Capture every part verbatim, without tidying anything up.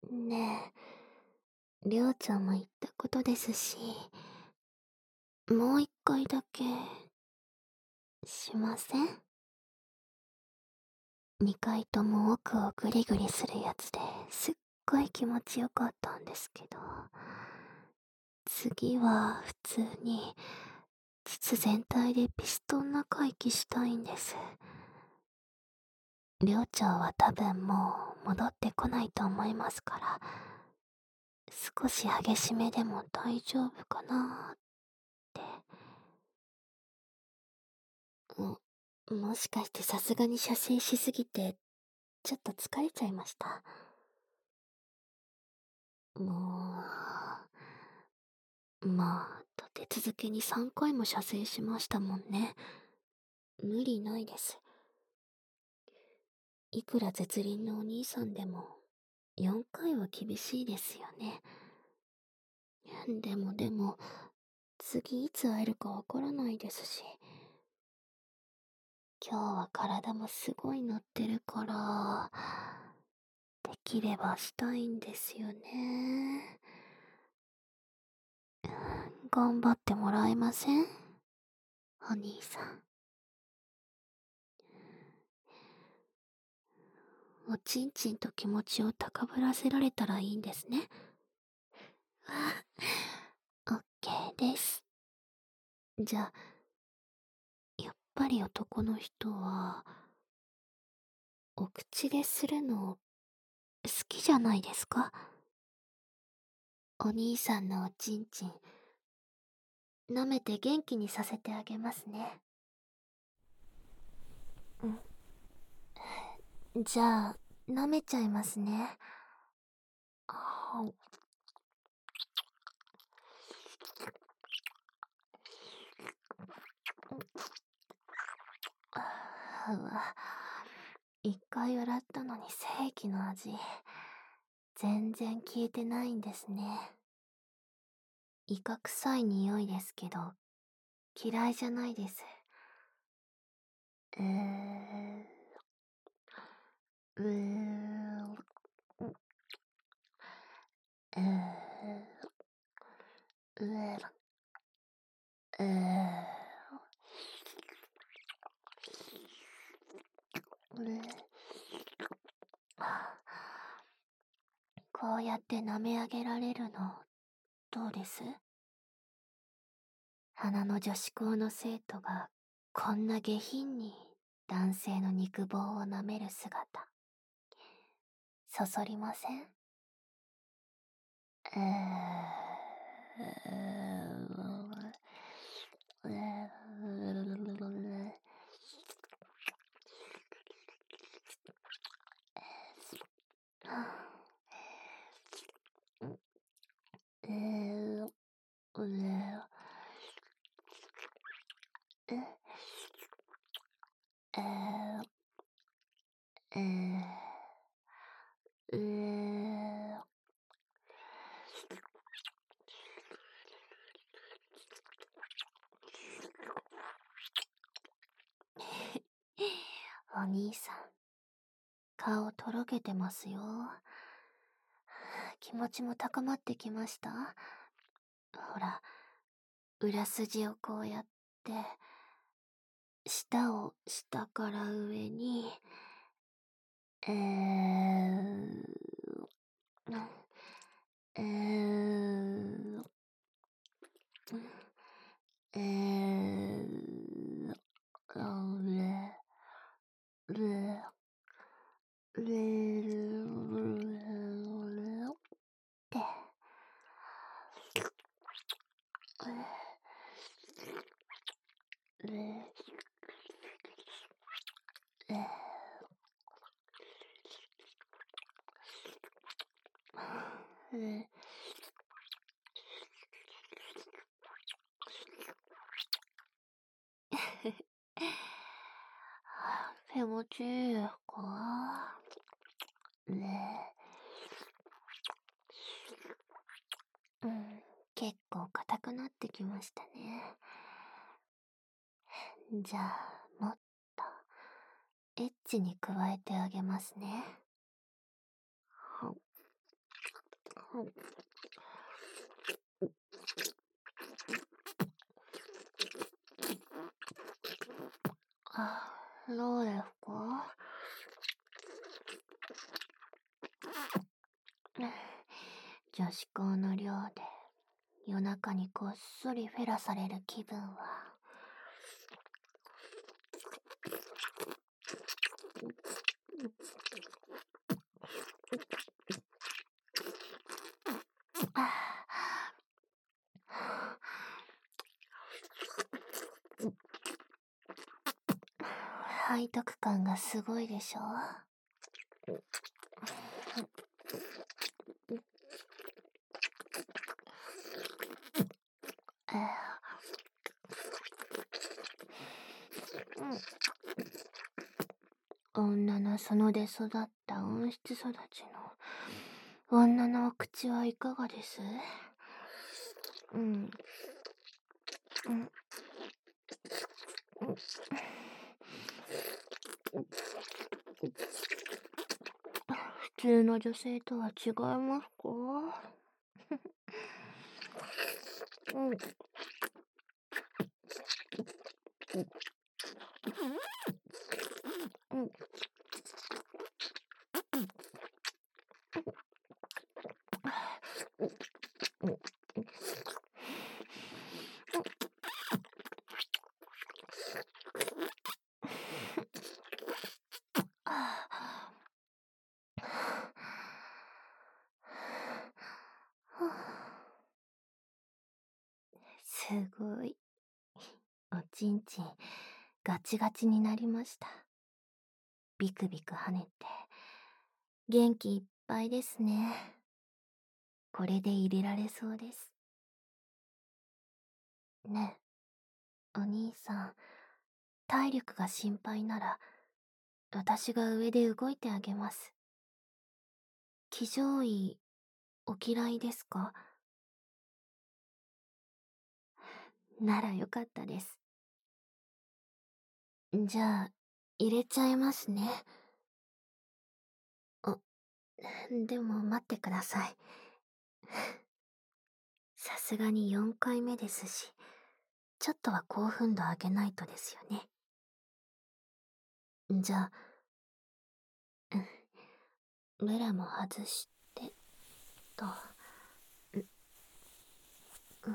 ねえ、りょうちゃんも言ったことですし、もう一回だけ、しません？二回とも奥をグリグリするやつですっごい気持ちよかったんですけど、次は普通に、膣全体でピストン中息したいんです。りょうちゃんは多分もう戻ってこないと思いますから、少し激しめでも大丈夫かなーって。も、もしかしてさすがに射精しすぎて、ちょっと疲れちゃいました。もう、まあ、立て続けにさんかいも射精しましたもんね。無理ないです。いくら絶倫のお兄さんでも、よんかいは厳しいですよね。でもでも、次いつ会えるかわからないですし。今日は体もすごい乗ってるから、できればしたいんですよね。頑張ってもらえません？お兄さん。おちんちんと気持ちを高ぶらせられたらいいんですね。オッケーです。じゃあ、やっぱり男の人は、お口でするの好きじゃないですか？お兄さんのおちんちん、舐めて元気にさせてあげますね。じゃあ、舐めちゃいますね。はうわ、一回洗ったのに正規の味、全然消えてないんですね。イカ臭い匂いですけど、嫌いじゃないです。うー、うー、うー、うー、うー、うー。こうやって舐め上げられるの、どうです？花の女子校の生徒が、こんな下品に男性の肉棒を舐める姿、そそりません？うー、うー、うー、うー、えー、えー、うー、お兄さん、顔とろけてますよ。気持ちも高まってきました？ほら、裏筋をこうやって、舌を下から上に、えー、えー、えー、あれ、れ、れ、れ、って、れ、れ、れ、気持ちいいか？ねえ。うん、結構硬くなってきましたね。じゃあ、もっと、エッチに加えてあげますね。 あ、どうですか？女子校の寮で夜中にこっそりフェラされる気分は。背徳感がすごいでしょ。女の園で育った温室育ちの女のお口はいかがです？うん。うん。普通の女性とは違いますか？うん。うん。すごい。おちんちんガチガチになりました。ビクビク跳ねて元気いっぱいですね。これで入れられそうです。ねえ、お兄さん、体力が心配なら私が上で動いてあげます。騎乗位お嫌いですか？ならよかったです。じゃあ入れちゃいますね。あ、でも待ってください。さすがによんかいめですし、ちょっとは興奮度上げないとですよね。じゃあ、うん、ブラも外してと。うん、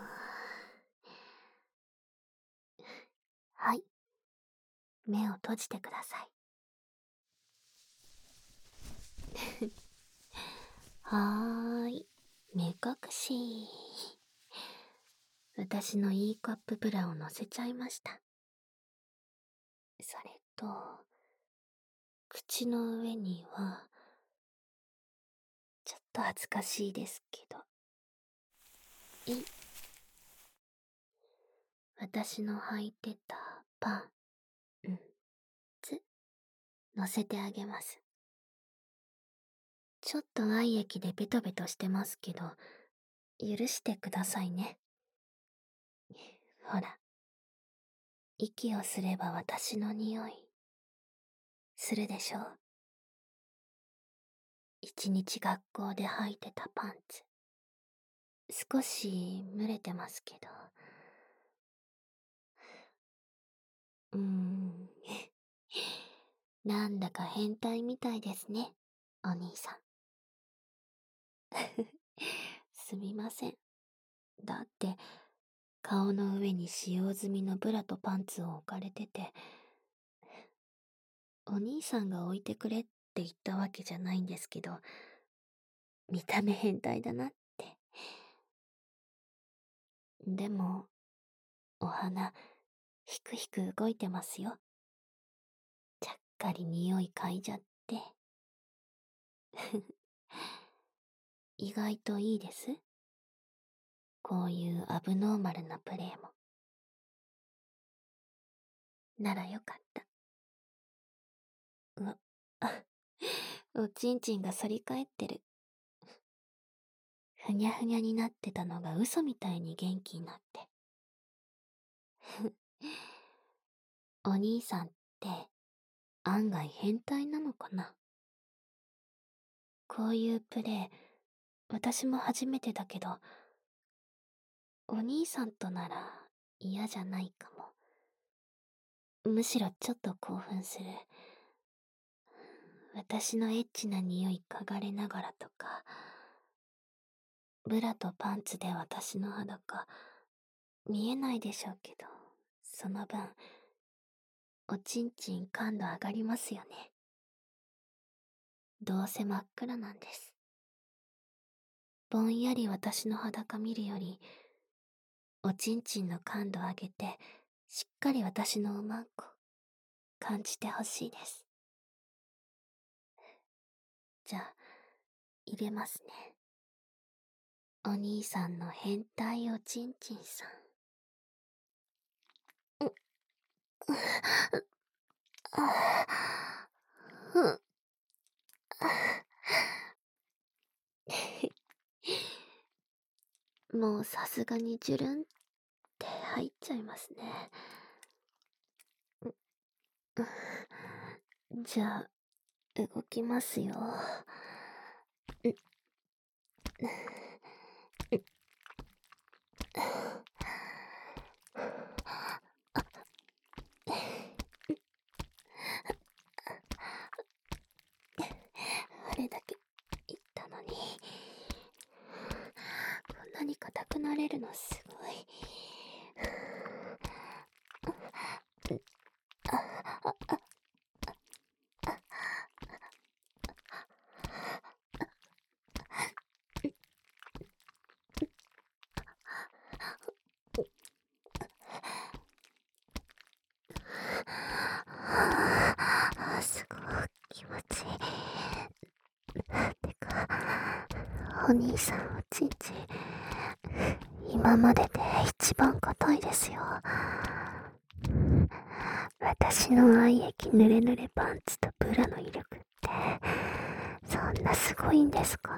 はい、目を閉じてください。はーい、目隠し。私のいいカップブラを乗せちゃいました。それと、口の上には、ちょっと恥ずかしいですけど、い私の履いてたパン、うん、つ、乗せてあげます。ちょっと愛液でベトベトしてますけど、許してくださいね。ほら、息をすれば私の匂い、するでしょう。一日学校で履いてたパンツ。少し蒸れてますけど。うーん。なんだか変態みたいですね、お兄さん。すみません。だって、顔の上に使用済みのブラとパンツを置かれてて、お兄さんが置いてくれって言ったわけじゃないんですけど、見た目変態だなって。でも、お花、ひくひく動いてますよ。ちゃっかり匂い嗅いじゃって。意外といいです。こういうアブノーマルなプレイも。ならよかった。うわ、あ、おちんちんが反り返ってる。ふにゃふにゃになってたのが嘘みたいに元気になって。お兄さんって案外変態なのかな。こういうプレイ私も初めてだけど、お兄さんとなら嫌じゃないかも。むしろちょっと興奮する。私のエッチな匂い嗅がれながらとか、ブラとパンツで私の裸、見えないでしょうけど、その分、おちんちん感度上がりますよね。どうせ真っ暗なんです。ぼんやり私の裸見るより、おちんちんの感度上げて、しっかり私のうまんこ、感じてほしいです。じゃあ、入れますね。お兄さんの変態おちんちんさん。もうさすがにジュルンって入っちゃいますね。じゃあ、動きますよ。あれだけ言ったのに、こんなに硬くなれるのすごい。すごい気持ちいい。てか、お兄さんおちんちん、今までで一番硬いですよ。私の愛液ぬれぬれパンツとブラの威力って、そんなすごいんですか？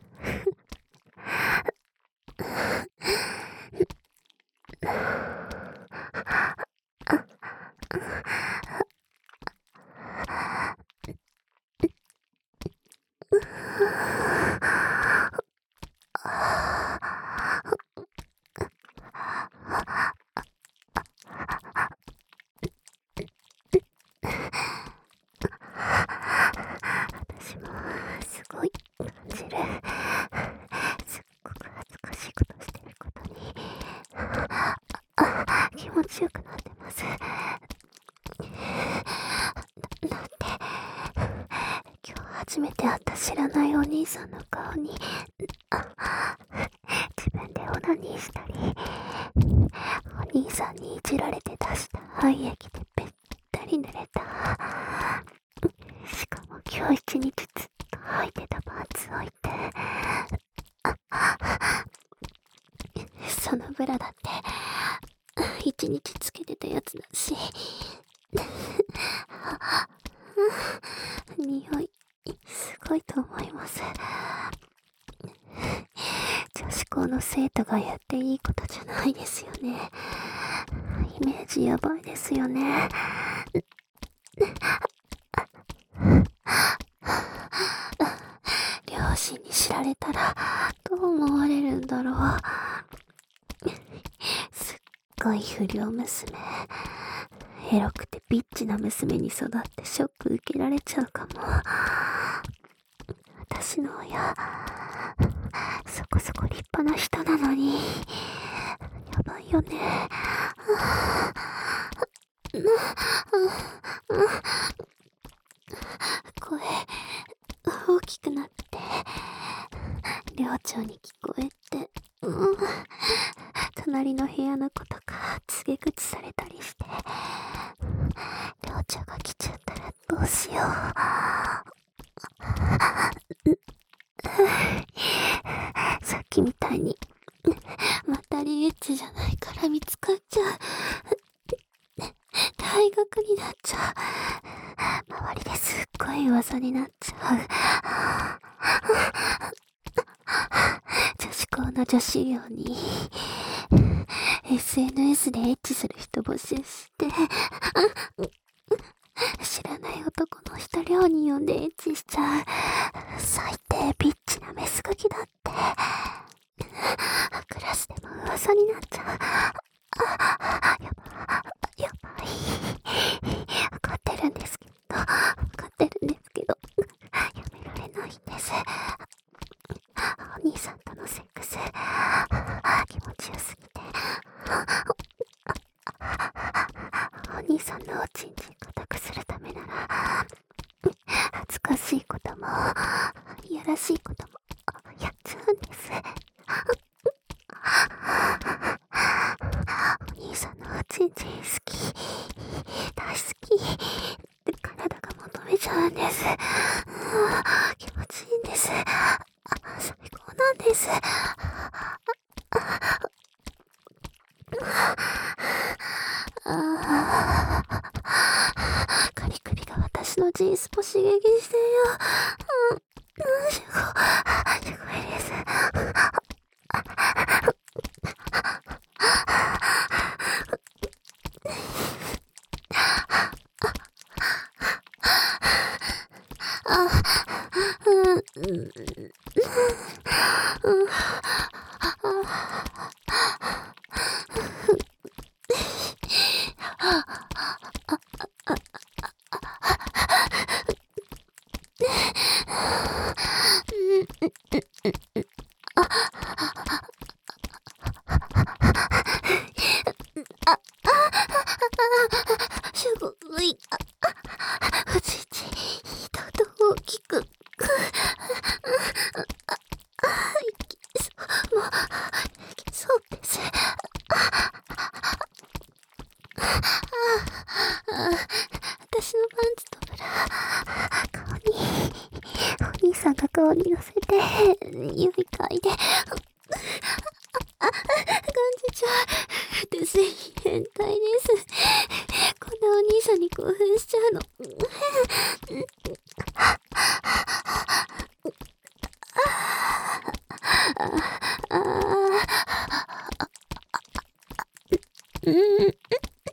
私もすごい感じる。すっごく恥ずかしいことしてることに気持ちよくなってます。だって今日初めて会った知らないお兄さんの顔に自分でオナニーしたり、お兄さんにいじられて出した愛液でべったり濡れた。しかも今日一日ずっと履いてたパンツ置いて、そのブラだって一日つけてたやつだし、匂いすごいと思います。女子校の生徒がやっていいことじゃないですよね。イメージやばいですよね。両親に知られたらどう思われるんだろう。すっごい不良娘、エロくてビッチな娘に育ってショック受けられちゃうかも。私の親、そこそこ立派な人なのに、やばいよね。声大きくなって寮長に聞こえて、うん、隣の部屋の子とか告げ口されたりして、寮長が来ちゃったらどうしよう。さっきみたいにまたりエッチじゃないから見つかっちゃう。退学になっちゃう。周りですっごい噂になっちゃう。女子校の女子寮に エスエヌエス でエッチする人募集して知らない男の人寮に呼んでエッチしちゃう。最低ビッチなメスガキだって。 です。お兄さんとのセックス気持ちよすぎて、お兄さんのおちんちん固くするためなら恥ずかしいこともいやらしいこともやっちゃうんです。お兄さんのおちんちん好き、大好き、体が求めちゃうんです。気持ちいいんです。最高なんです。あーカリクリが私のジースポ刺激してよ。うん、うん、すごい、すごいです。あ、うん、うん、うん、うん、すごい、おちんちん、とうとう大きく、いけそう、もう、いけそうです。私のパンツとブラ、顔に、お兄さんが顔に乗せて、指嗅いで、感じちゃう。私、変態です。こんなお兄さんに興奮しちゃうの。あー、うん、うん、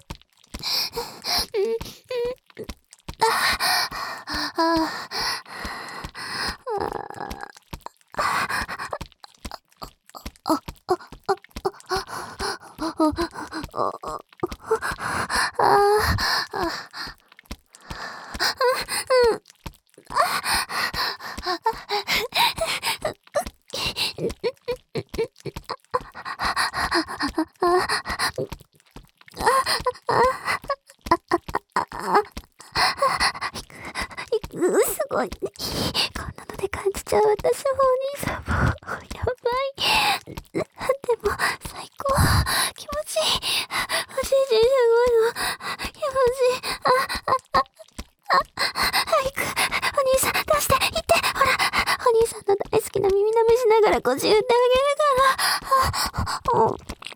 うん、すごい。こんなので感じちゃう私もお兄さんも、やばい。でも、最高。気持ちいい。おじいじすごいの。気持ちいい。あ、あ、あ、あ、早く。お兄さん、出して、行って。ほら、お兄さんの大好きな耳舐めしながら腰打ってあげるから。あ、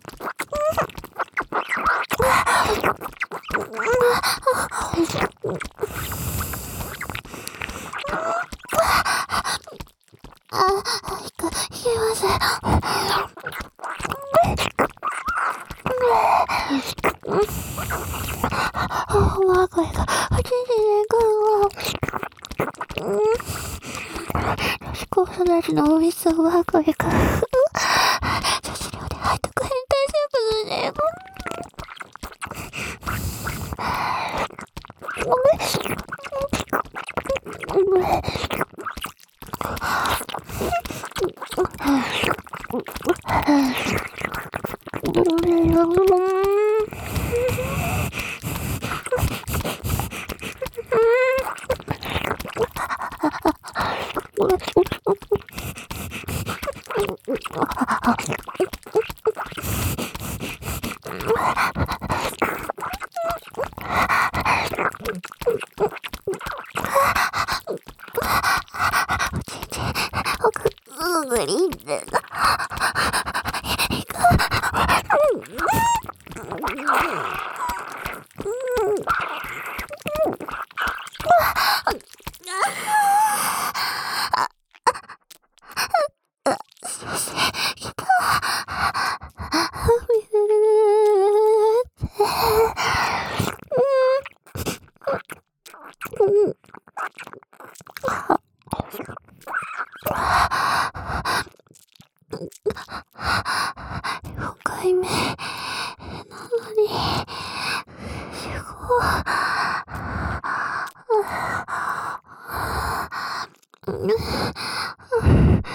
あ、いく、いけます。我が家がはちじねんかんは、女子高育ちのおみそ我が家が、女子寮で背徳変態生活で、グリーンでよんかいめなのにすごい。 うん、う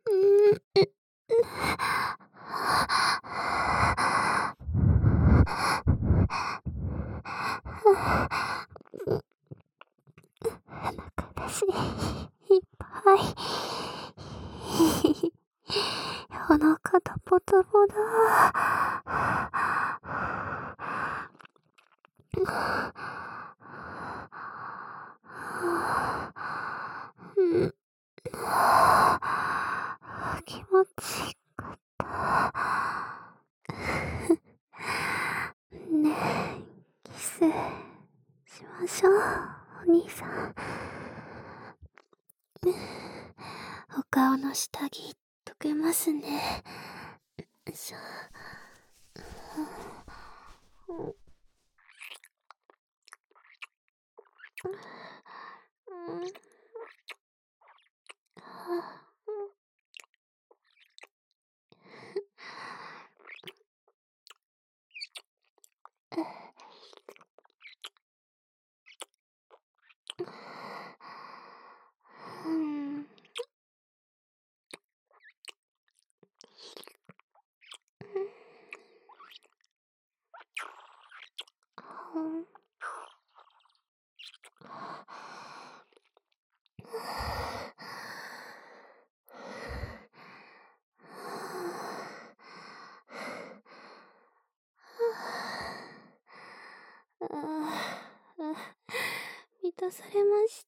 腹出し、いっぱい。お腹タポタポだ。うん、気持ちいいかった。ねえ、キスしましょう、お兄さん。お顔の下着溶けますね。よいしょ。うん、うん、うん、ああ、満たされました。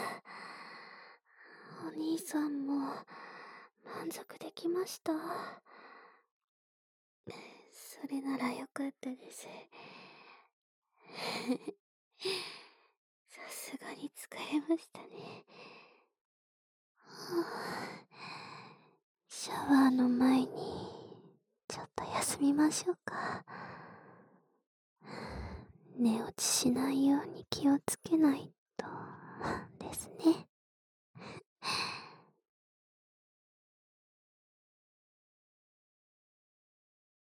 お兄さんも満足できました？それならよかったです。さすがに疲れましたね。はあ、シャワーの前にちょっと休みましょうか。寝落ちしないように気をつけない